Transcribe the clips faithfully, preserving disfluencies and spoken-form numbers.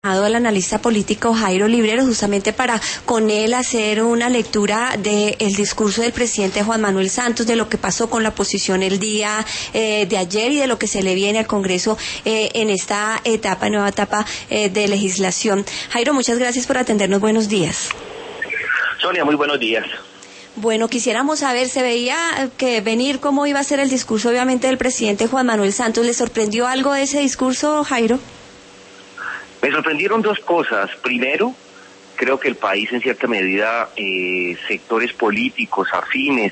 al analista político Jairo Librero, justamente para con él hacer una lectura del discurso del presidente Juan Manuel Santos, de lo que pasó con la oposición el día eh, de ayer y de lo que se le viene al Congreso eh, en esta etapa, nueva etapa eh, de legislación. Jairo, muchas gracias por atendernos. Buenos días. Sonia, muy buenos días. Bueno, quisiéramos saber, se veía que venir cómo iba a ser el discurso, obviamente, del presidente Juan Manuel Santos. ¿Le sorprendió algo de ese discurso, Jairo? Me sorprendieron dos cosas. Primero, creo que el país, en cierta medida, eh, sectores políticos afines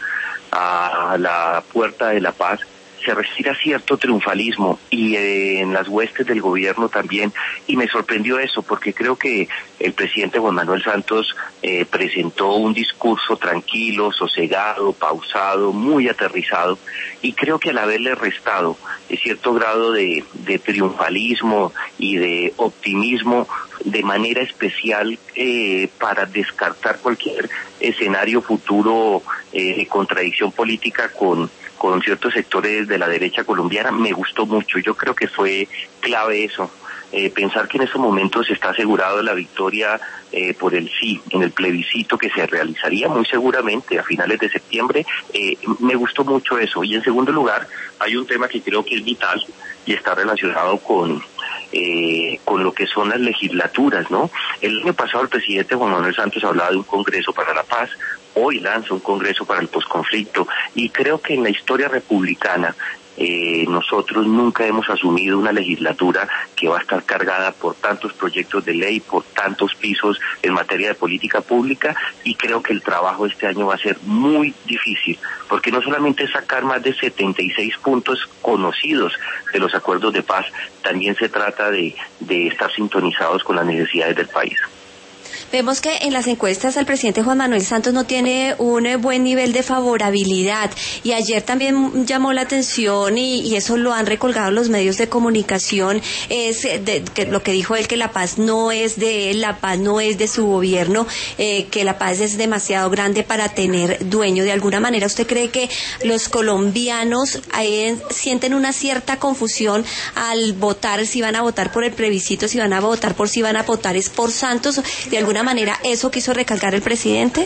a, a la puerta de la paz, se respira cierto triunfalismo y eh, en las huestes del gobierno también, y me sorprendió eso porque creo que el presidente Juan Manuel Santos eh, presentó un discurso tranquilo, sosegado, pausado, muy aterrizado, y creo que al haberle restado eh, cierto grado de, de triunfalismo y de optimismo, de manera especial eh, para descartar cualquier escenario futuro eh, de contradicción política con con ciertos sectores de la derecha colombiana, me gustó mucho. Yo creo que fue clave eso, eh, pensar que en estos momentos está asegurado la victoria eh, por el sí, en el plebiscito que se realizaría muy seguramente a finales de septiembre. Eh, me gustó mucho eso. Y en segundo lugar, hay un tema que creo que es vital y está relacionado con eh, con lo que son las legislaturas, ¿no? El año pasado el presidente Juan Manuel Santos hablaba de un Congreso para la Paz. Hoy lanza un Congreso para el posconflicto, y creo que en la historia republicana eh, nosotros nunca hemos asumido una legislatura que va a estar cargada por tantos proyectos de ley, por tantos pisos en materia de política pública, y creo que el trabajo este año va a ser muy difícil, porque no solamente es sacar más de setenta y seis puntos conocidos de los acuerdos de paz, también se trata de, de estar sintonizados con las necesidades del país. Vemos que en las encuestas el presidente Juan Manuel Santos no tiene un buen nivel de favorabilidad, y ayer también llamó la atención, y, y eso lo han recolgado los medios de comunicación, es de, que lo que dijo él, que la paz no es de él, la paz no es de su gobierno, eh, que la paz es demasiado grande para tener dueño. De alguna manera, ¿usted cree que los colombianos eh, sienten una cierta confusión al votar, si van a votar por el plebiscito, si van a votar por si van a votar es por Santos? De alguna manera, ¿eso quiso recalcar el presidente?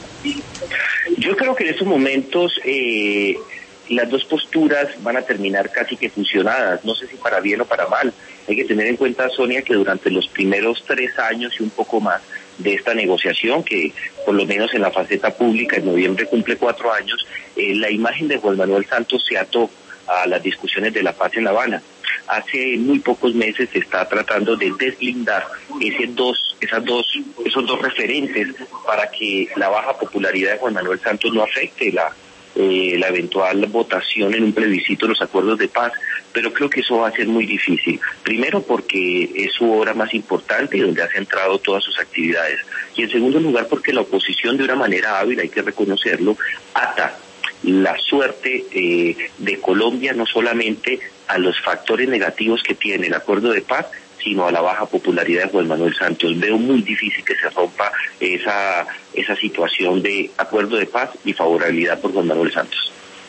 Yo creo que en estos momentos eh, las dos posturas van a terminar casi que fusionadas, no sé si para bien o para mal. Hay que tener en cuenta, Sonia, que durante los primeros tres años y un poco más de esta negociación, que por lo menos en la faceta pública en noviembre cumple cuatro años, eh, la imagen de Juan Manuel Santos se ató a las discusiones de la paz en La Habana. Hace muy pocos meses se está tratando de deslindar ese dos, esas dos, esos dos referentes para que la baja popularidad de Juan Manuel Santos no afecte la, eh, la eventual votación en un plebiscito de los acuerdos de paz. Pero creo que eso va a ser muy difícil. Primero porque es su obra más importante y donde ha centrado todas sus actividades. Y en segundo lugar porque la oposición, de una manera hábil, hay que reconocerlo, ata la suerte eh, de Colombia no solamente a los factores negativos que tiene el acuerdo de paz, sino a la baja popularidad de Juan Manuel Santos. Veo muy difícil que se rompa esa esa situación de acuerdo de paz y favorabilidad por Juan Manuel Santos.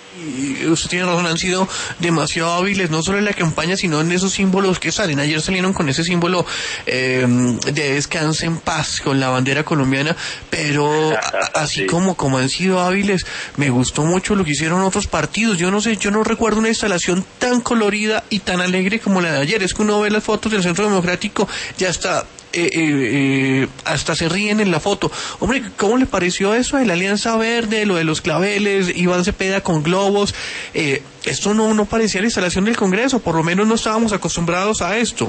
Y usted tiene razón, han sido demasiado hábiles, no solo en la campaña, sino en esos símbolos que salen. Ayer salieron con ese símbolo eh, de descanse en paz, con la bandera colombiana, pero a, así sí. como, como han sido hábiles, me gustó mucho lo que hicieron otros partidos. Yo no sé, yo no recuerdo una instalación tan colorida y tan alegre como la de ayer. Es que uno ve las fotos del Centro Democrático, ya está. Eh, eh, eh, hasta se ríen en la foto. Hombre, ¿cómo le pareció eso de la Alianza Verde, lo de los claveles, Iván Cepeda con globos? Eh, esto no, no parecía la instalación del Congreso, por lo menos no estábamos acostumbrados a esto.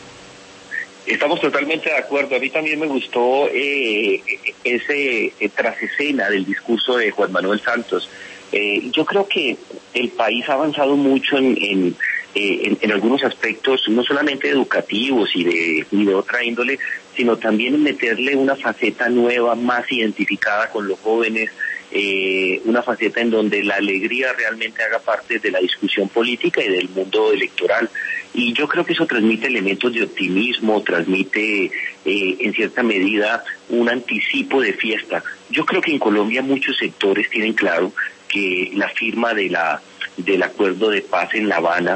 Estamos totalmente de acuerdo. A mí también me gustó eh, ese eh, trasescena del discurso de Juan Manuel Santos. Eh, yo creo que el país ha avanzado mucho en... en Eh, en, en algunos aspectos, no solamente educativos y de, y de otra índole, sino también en meterle una faceta nueva, más identificada con los jóvenes, eh, una faceta en donde la alegría realmente haga parte de la discusión política y del mundo electoral. Y yo creo que eso transmite elementos de optimismo, transmite eh, en cierta medida un anticipo de fiesta. Yo creo que en Colombia muchos sectores tienen claro que la firma de la del acuerdo de paz en La Habana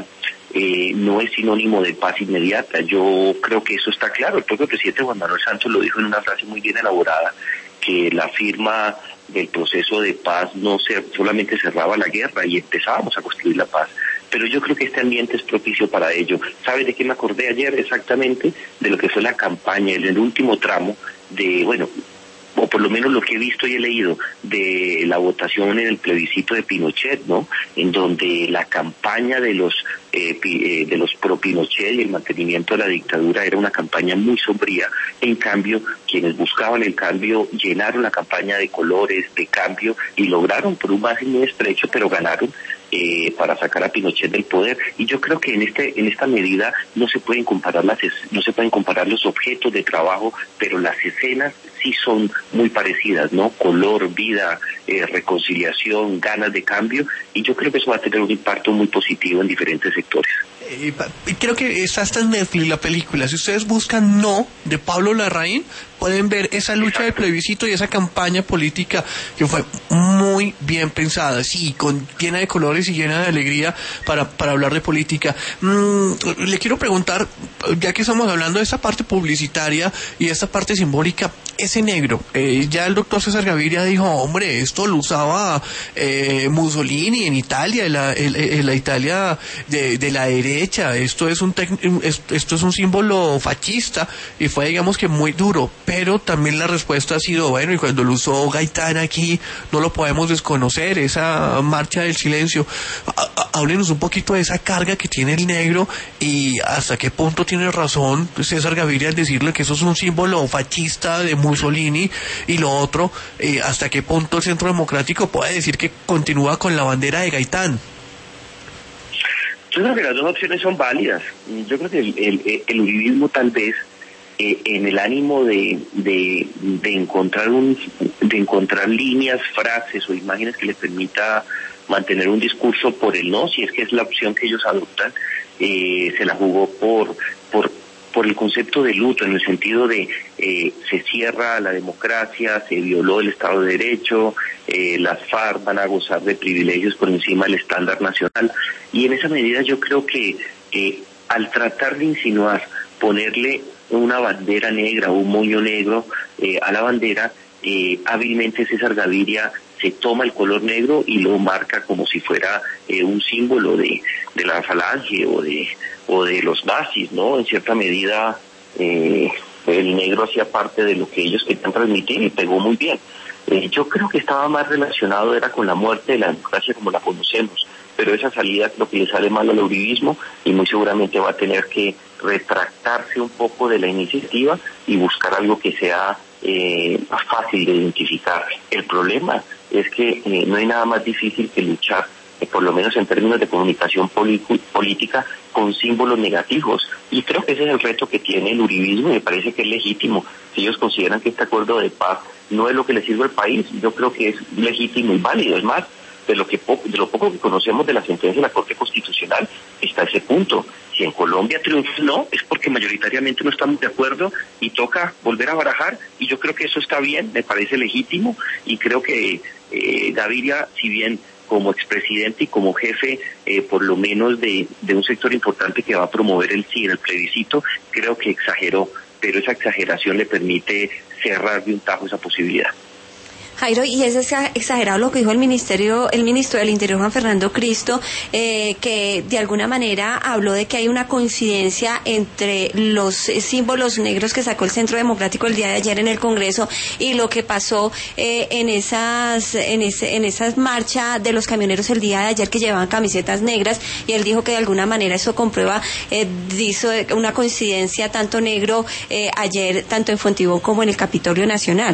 eh, no es sinónimo de paz inmediata. Yo creo que eso está claro. El propio presidente Juan Manuel Santos lo dijo en una frase muy bien elaborada, que la firma del proceso de paz no se, solamente cerraba la guerra y empezábamos a construir la paz. Pero yo creo que este ambiente es propicio para ello. ¿Sabe de qué me acordé ayer? Exactamente de lo que fue la campaña, en el último tramo de, bueno, o por lo menos lo que he visto y he leído de la votación en el plebiscito de Pinochet, ¿no? En donde la campaña de los eh, eh, de los pro Pinochet y el mantenimiento de la dictadura era una campaña muy sombría. En cambio, quienes buscaban el cambio llenaron la campaña de colores, de cambio, y lograron por un margen muy estrecho, pero ganaron eh, para sacar a Pinochet del poder. Y yo creo que en este en esta medida no se pueden comparar las no se pueden comparar los objetos de trabajo, pero las escenas sí son muy parecidas, ¿no? Color, vida, eh, reconciliación, ganas de cambio, y yo creo que eso va a tener un impacto muy positivo en diferentes sectores. Eh, creo que está hasta en Netflix la película. Si ustedes buscan No, de Pablo Larraín, pueden ver esa lucha del plebiscito y esa campaña política que fue muy bien pensada, sí, con llena de colores y llena de alegría para, para hablar de política. Mm, le quiero preguntar, ya que estamos hablando de esta parte publicitaria y esta parte simbólica, ese negro, eh, ya el doctor César Gaviria dijo, hombre, esto lo usaba eh, Mussolini en Italia, en la, en, en la Italia de, de la derecha, esto es un tec, esto es un símbolo fascista, y fue, digamos, que muy duro. Pero también la respuesta ha sido, bueno, y cuando lo usó Gaitán aquí, no lo podemos desconocer, esa marcha del silencio. Háblenos un poquito de esa carga que tiene el negro y hasta qué punto tiene razón César Gaviria al decirle que eso es un símbolo fascista de Mussolini, y lo otro, eh, hasta qué punto el Centro Democrático puede decir que continúa con la bandera de Gaitán. Yo creo que las dos opciones son válidas. Yo creo que el, el, el uribismo tal vez en el ánimo de, de, de encontrar un, de encontrar líneas, frases o imágenes que les permita mantener un discurso por el no, si es que es la opción que ellos adoptan, eh, se la jugó por, por, por el concepto de luto, en el sentido de eh, se cierra la democracia, se violó el Estado de Derecho, eh, las FARC van a gozar de privilegios por encima del estándar nacional, y en esa medida yo creo que eh, al tratar de insinuar, ponerle una bandera negra o un moño negro eh, a la bandera, eh, hábilmente César Gaviria se toma el color negro y lo marca como si fuera eh, un símbolo de, de la falange o de o de los nazis, ¿no? En cierta medida eh, el negro hacía parte de lo que ellos querían transmitir y pegó muy bien. Eh, yo creo que estaba más relacionado era con la muerte de la democracia como la conocemos, pero esa salida es lo que le sale mal al uribismo y muy seguramente va a tener que retractarse un poco de la iniciativa y buscar algo que sea eh, más fácil de identificar. El problema es que eh, no hay nada más difícil que luchar, eh, por lo menos en términos de comunicación política, con símbolos negativos. Y creo que ese es el reto que tiene el uribismo y me parece que es legítimo. Si ellos consideran que este acuerdo de paz no es lo que le sirve al país, yo creo que es legítimo y válido. Es más, de lo que poco, de lo poco que conocemos de la sentencia de la Corte Constitucional está ese punto. Si en Colombia triunfa no, es porque mayoritariamente no estamos de acuerdo y toca volver a barajar, y yo creo que eso está bien, me parece legítimo, y creo que eh, Gaviria, si bien como expresidente y como jefe, eh, por lo menos de, de un sector importante que va a promover el sí en el plebiscito, creo que exageró, pero esa exageración le permite cerrar de un tajo esa posibilidad. Jairo, y es exagerado lo que dijo el ministerio, el ministro del Interior, Juan Fernando Cristo, eh, que de alguna manera habló de que hay una coincidencia entre los símbolos negros que sacó el Centro Democrático el día de ayer en el Congreso y lo que pasó eh, en esas, en ese, en esas marchas de los camioneros el día de ayer que llevaban camisetas negras, y él dijo que de alguna manera eso comprueba, eh, hizo una coincidencia tanto negro eh, ayer, tanto en Fontibón como en el Capitolio Nacional.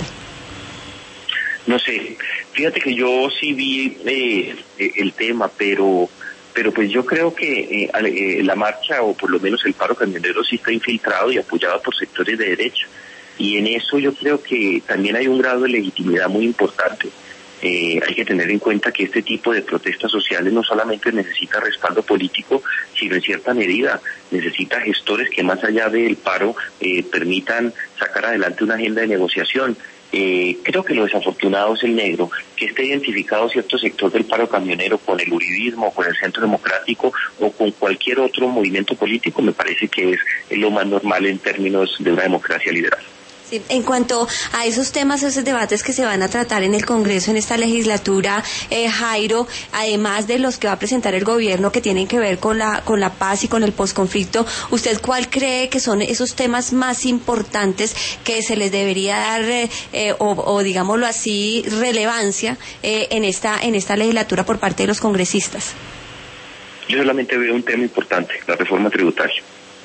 No sé, fíjate que yo sí vi eh, el tema, pero pero pues yo creo que eh, eh, la marcha, o por lo menos el paro camionero, sí está infiltrado y apoyado por sectores de derecha. Y en eso yo creo que también hay un grado de legitimidad muy importante. Eh, hay que tener en cuenta que este tipo de protestas sociales no solamente necesita respaldo político, sino en cierta medida necesita gestores que más allá del paro eh, permitan sacar adelante una agenda de negociación. Eh, creo que lo desafortunado es el negro, que esté identificado cierto sector del paro camionero con el uribismo, con el Centro Democrático o con cualquier otro movimiento político, me parece que es lo más normal en términos de una democracia liberal. Sí, en cuanto a esos temas, esos debates que se van a tratar en el Congreso en esta legislatura, eh, Jairo, además de los que va a presentar el gobierno que tienen que ver con la con la paz y con el posconflicto, ¿usted cuál cree que son esos temas más importantes que se les debería dar eh, eh, o, o digámoslo así relevancia eh, en esta en esta legislatura por parte de los congresistas? Yo solamente veo un tema importante, la reforma tributaria.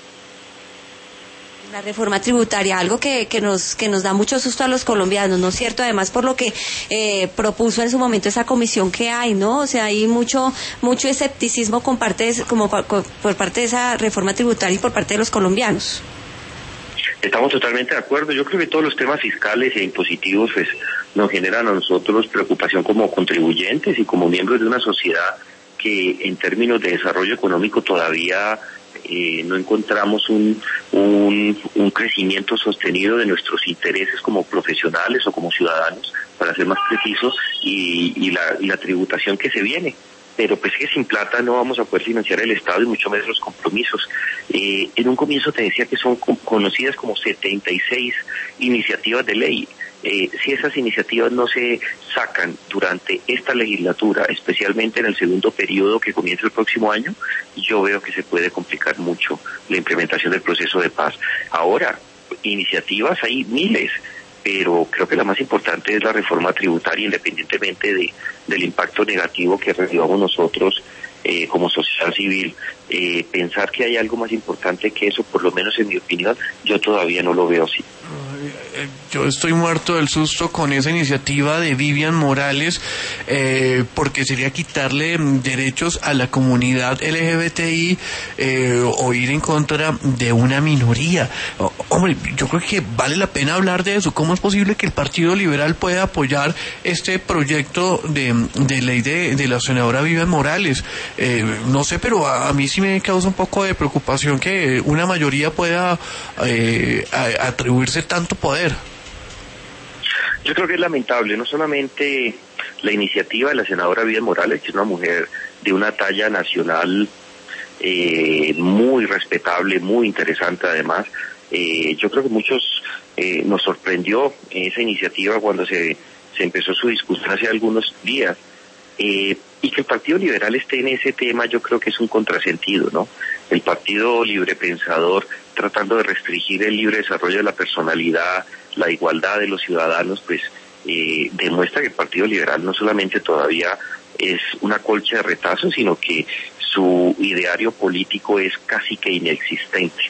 La reforma tributaria, algo que, que nos que nos da mucho susto a los colombianos, ¿no es cierto? Además por lo que eh, propuso en su momento esa comisión que hay, ¿no? O sea, hay mucho mucho escepticismo con parte de, como por, por parte de esa reforma tributaria y por parte de los colombianos. Estamos totalmente de acuerdo. Yo creo que todos los temas fiscales e impositivos pues nos generan a nosotros preocupación como contribuyentes y como miembros de una sociedad que en términos de desarrollo económico todavía Eh, no encontramos un, un, un crecimiento sostenido de nuestros intereses como profesionales o como ciudadanos, para ser más precisos, y, y, la, y la tributación que se viene. Pero pues que sin plata no vamos a poder financiar el Estado y mucho menos los compromisos. Eh, en un comienzo te decía que son conocidas como setenta y seis iniciativas de ley. Eh, si esas iniciativas no se sacan durante esta legislatura, especialmente en el segundo periodo que comienza el próximo año, yo veo que se puede complicar mucho la implementación del proceso de paz. Ahora, iniciativas hay miles, pero creo que la más importante es la reforma tributaria, independientemente de, del impacto negativo que recibamos nosotros eh, como sociedad civil. Eh, pensar que hay algo más importante que eso, por lo menos en mi opinión, yo todavía no lo veo así. Yo estoy muerto del susto con esa iniciativa de Vivian Morales, eh, porque sería quitarle derechos a la comunidad L G B T I eh, o ir en contra de una minoría. Oh, hombre, yo creo que vale la pena hablar de eso. ¿Cómo es posible que el Partido Liberal pueda apoyar este proyecto de, de ley de, de la senadora Vivian Morales? Eh, no sé, pero a, a mí sí me causa un poco de preocupación que una mayoría pueda eh, a, atribuirse tanto poder. Yo creo que es lamentable, no solamente la iniciativa de la senadora Vivian Morales, que es una mujer de una talla nacional eh, muy respetable, muy interesante además. Eh, yo creo que muchos eh, nos sorprendió esa iniciativa cuando se, se empezó su discusión hace algunos días. Eh, y que el Partido Liberal esté en ese tema, yo creo que es un contrasentido, ¿no? El Partido Libre Pensador tratando de restringir el libre desarrollo de la personalidad, la igualdad de los ciudadanos, pues eh, demuestra que el Partido Liberal no solamente todavía es una colcha de retazos, sino que su ideario político es casi que inexistente.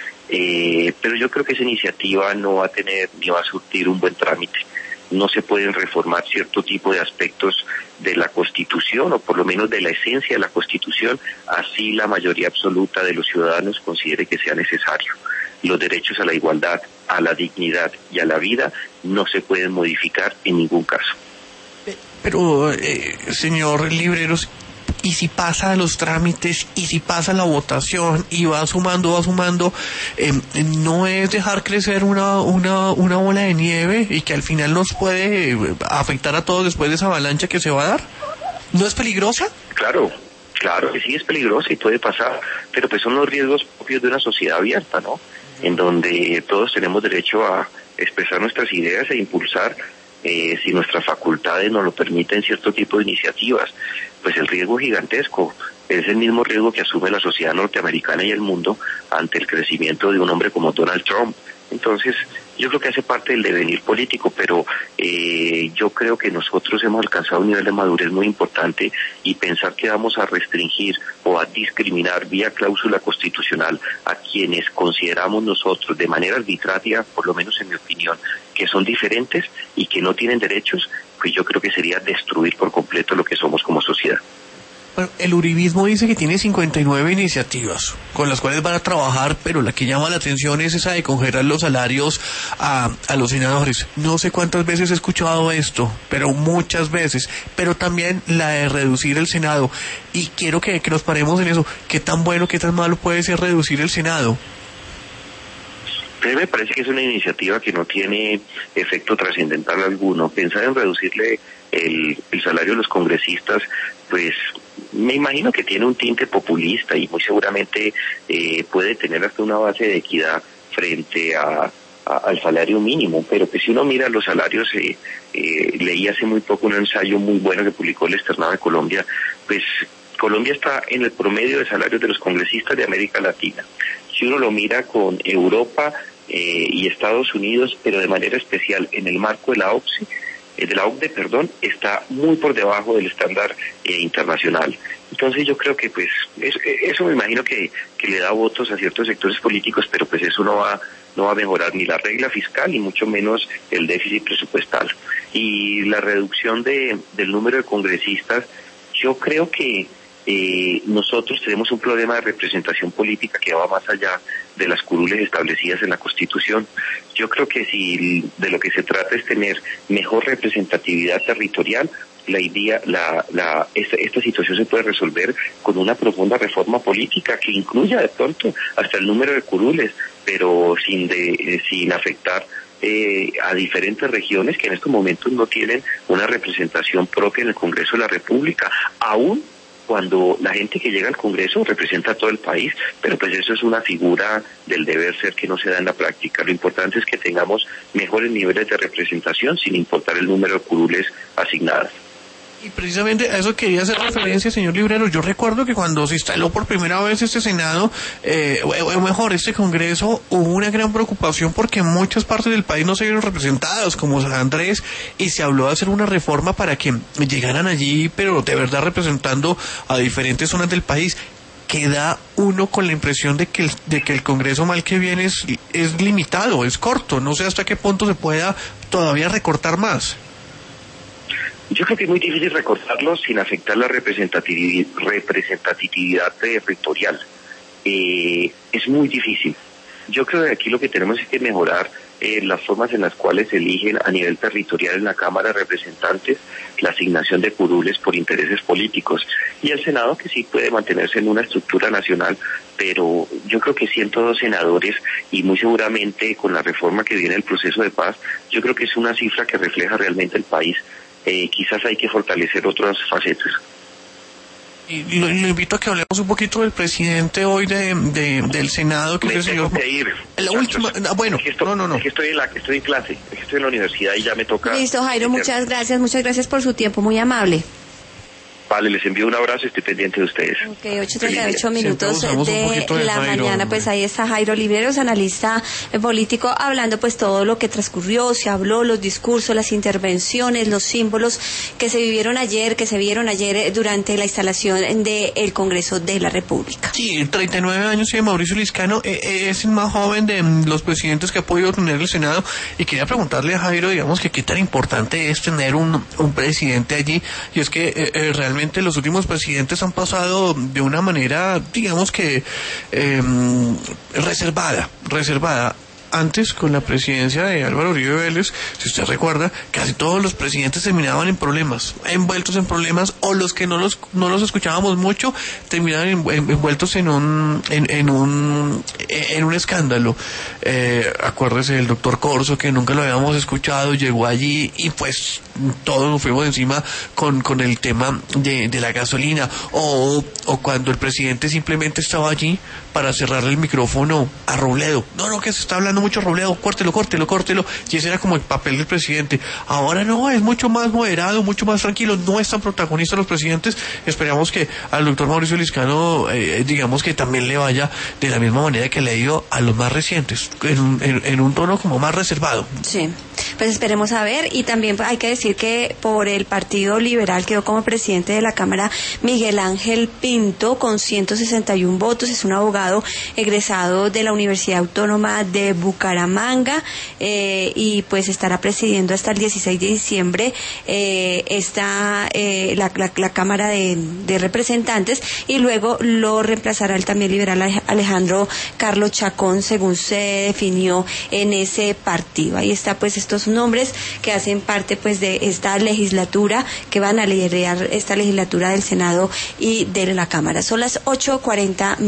Eh, pero yo creo que esa iniciativa no va a tener ni va a surtir un buen trámite. No se pueden reformar cierto tipo de aspectos de la Constitución, o por lo menos de la esencia de la Constitución, así la mayoría absoluta de los ciudadanos considere que sea necesario. Los derechos a la igualdad, a la dignidad y a la vida no se pueden modificar en ningún caso. Pero, eh, señor Libreros, ¿y si pasa los trámites, y si pasa la votación, y va sumando, va sumando, eh, no es dejar crecer una, una, una bola de nieve y que al final nos puede afectar a todos después de esa avalancha que se va a dar? ¿No es peligrosa? Claro, claro que sí es peligrosa y puede pasar, pero pues son los riesgos propios de una sociedad abierta, ¿no? En donde todos tenemos derecho a expresar nuestras ideas e impulsar, eh, si nuestras facultades nos lo permiten, cierto tipo de iniciativas. Pues el riesgo gigantesco es el mismo riesgo que asume la sociedad norteamericana y el mundo ante el crecimiento de un hombre como Donald Trump. Entonces, yo creo que hace parte del devenir político, pero eh, yo creo que nosotros hemos alcanzado un nivel de madurez muy importante, y pensar que vamos a restringir o a discriminar vía cláusula constitucional a quienes consideramos nosotros de manera arbitraria, por lo menos en mi opinión, que son diferentes y que no tienen derechos, pues yo creo que sería destruir por completo lo que somos como sociedad. Bueno, el uribismo dice que tiene cincuenta y nueve iniciativas con las cuales van a trabajar, pero la que llama la atención es esa de congelar los salarios a, a los senadores. No sé cuántas veces he escuchado esto, pero muchas veces. Pero también la de reducir el Senado. Y quiero que, que nos paremos en eso. ¿Qué tan bueno, qué tan malo puede ser reducir el Senado? A mí me parece que es una iniciativa que no tiene efecto trascendental alguno. Pensar en reducirle el, el salario a los congresistas, pues me imagino que tiene un tinte populista y muy seguramente eh, puede tener hasta una base de equidad frente a, a al salario mínimo, pero que si uno mira los salarios, eh, eh, leí hace muy poco un ensayo muy bueno que publicó el Externado de Colombia, pues Colombia está en el promedio de salarios de los congresistas de América Latina. Si uno lo mira con Europa eh, y Estados Unidos, pero de manera especial en el marco de la O C D E, de la O C D E, perdón, está muy por debajo del estándar eh, internacional. Entonces yo creo que pues eso, eso me imagino que, que le da votos a ciertos sectores políticos, pero pues eso no va no va a mejorar ni la regla fiscal ni mucho menos el déficit presupuestal. Y la reducción de del número de congresistas, yo creo que Eh, nosotros tenemos un problema de representación política que va más allá de las curules establecidas en la Constitución. Yo creo que si de lo que se trata es tener mejor representatividad territorial, la idea, la, la, esta, esta situación se puede resolver con una profunda reforma política que incluya de pronto hasta el número de curules, pero sin de, eh, sin afectar Eh, a diferentes regiones que en estos momentos no tienen una representación propia en el Congreso de la República, aún cuando la gente que llega al Congreso representa a todo el país, pero pues eso es una figura del deber ser que no se da en la práctica. Lo importante es que tengamos mejores niveles de representación sin importar el número de curules asignadas. Y precisamente a eso quería hacer referencia, señor Librero. Yo recuerdo que cuando se instaló por primera vez este Senado, eh, o mejor, este Congreso, hubo una gran preocupación porque muchas partes del país no se vieron representadas, como San Andrés, y se habló de hacer una reforma para que llegaran allí, pero de verdad representando a diferentes zonas del país. Queda uno con la impresión de que el, de que el Congreso mal que viene es, es limitado, es corto. No sé hasta qué punto se pueda todavía recortar más. Yo creo que es muy difícil recortarlo sin afectar la representatividad, representatividad territorial. Eh, es muy difícil. Yo creo que aquí lo que tenemos es que mejorar eh, las formas en las cuales se eligen a nivel territorial en la Cámara de Representantes la asignación de curules por intereses políticos. Y el Senado que sí puede mantenerse en una estructura nacional, pero yo creo que ciento dos senadores y muy seguramente con la reforma que viene el proceso de paz, yo creo que es una cifra que refleja realmente el país. Eh, quizás hay que fortalecer otras facetas. Y lo, lo invito a que hablemos un poquito del presidente hoy de, de del Senado, que Me es el señor... que ir, la última, bueno, es que estoy, no, no, no. Es que estoy en, la, estoy en clase, es que estoy en la universidad y ya me toca... Listo, Jairo, muchas gracias, muchas gracias por su tiempo, muy amable. Vale, les envío un abrazo, estoy pendiente de ustedes. Ok, ocho treinta y ocho minutos de, de la Jairo, mañana, pues ahí está Jairo Liveros, analista político, hablando pues todo lo que transcurrió, se habló, los discursos, las intervenciones, los símbolos que se vivieron ayer, que se vieron ayer durante la instalación del Congreso de la República. Sí, treinta y nueve años y Mauricio Liscano eh, es el más joven de mm, los presidentes que ha podido tener el Senado, y quería preguntarle a Jairo, digamos, que qué tan importante es tener un, un presidente allí, y es que eh, eh, realmente los últimos presidentes han pasado de una manera, digamos que eh, reservada, reservada. Antes, con la presidencia de Álvaro Uribe Vélez, si usted recuerda, casi todos los presidentes terminaban en problemas, envueltos en problemas, o los que no los no los escuchábamos mucho, terminaban en, en, envueltos en un en, en un en un escándalo. Eh, acuérdese del doctor Corso, que nunca lo habíamos escuchado, llegó allí y pues todos nos fuimos encima con con el tema de, de la gasolina, o o cuando el presidente simplemente estaba allí para cerrarle el micrófono a Robledo. No, no, que se está hablando mucho Robledo, córtelo, córtelo, córtelo, y ese era como el papel del presidente. Ahora no, es mucho más moderado, mucho más tranquilo, no es tan protagonista los presidentes. Esperamos que al doctor Mauricio Liscano, eh, digamos que también le vaya de la misma manera que le ha ido a los más recientes, en, en, en un tono como más reservado. Sí, pues esperemos a ver. Y también hay que decir que por el Partido Liberal quedó como presidente de la Cámara Miguel Ángel Pinto con ciento sesenta y uno votos, es un abogado egresado de la Universidad Autónoma de Bucaramanga, eh, y pues estará presidiendo hasta el dieciséis de diciembre eh, esta eh, la, la, la Cámara de, de Representantes, y luego lo reemplazará el también liberal Alejandro Carlos Chacón, según se definió en ese partido. Ahí está pues estos nombres que hacen parte pues de esta legislatura, que van a liderar esta legislatura del Senado y de la Cámara. Son las ocho cuarenta